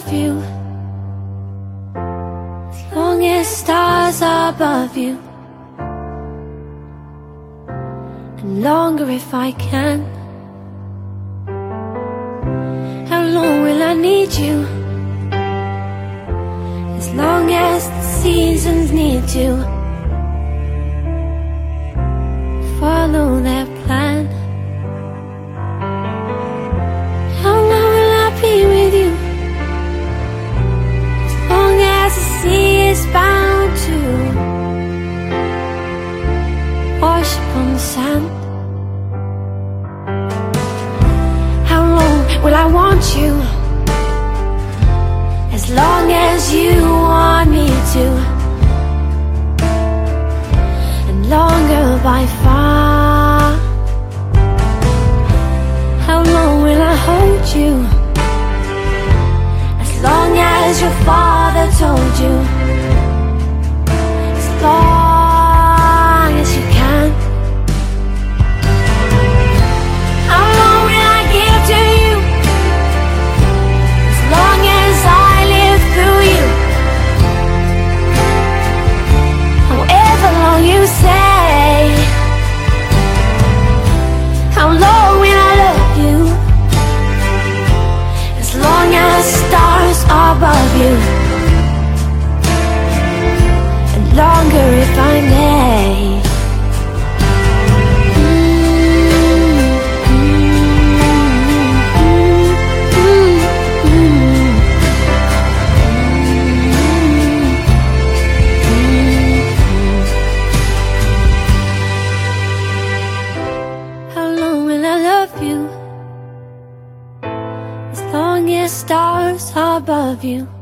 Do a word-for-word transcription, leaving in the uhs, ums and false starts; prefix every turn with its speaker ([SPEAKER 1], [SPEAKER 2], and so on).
[SPEAKER 1] love you, as long as stars are above you, and longer if I can. How long will I need you? As long as the seasons need to follow their plan. How long will I be with you? As long as the sea is bound to wash upon the sand. How long will I want you? As long as you want me to, and longer by far. How long will I hold you? As long as your father told you, as long as you can. How long will I give to you? As long as I live through you. However long you say. How long will I love you? As long as stars are above you, and longer if I may. How long will I love you? As long as stars are above you,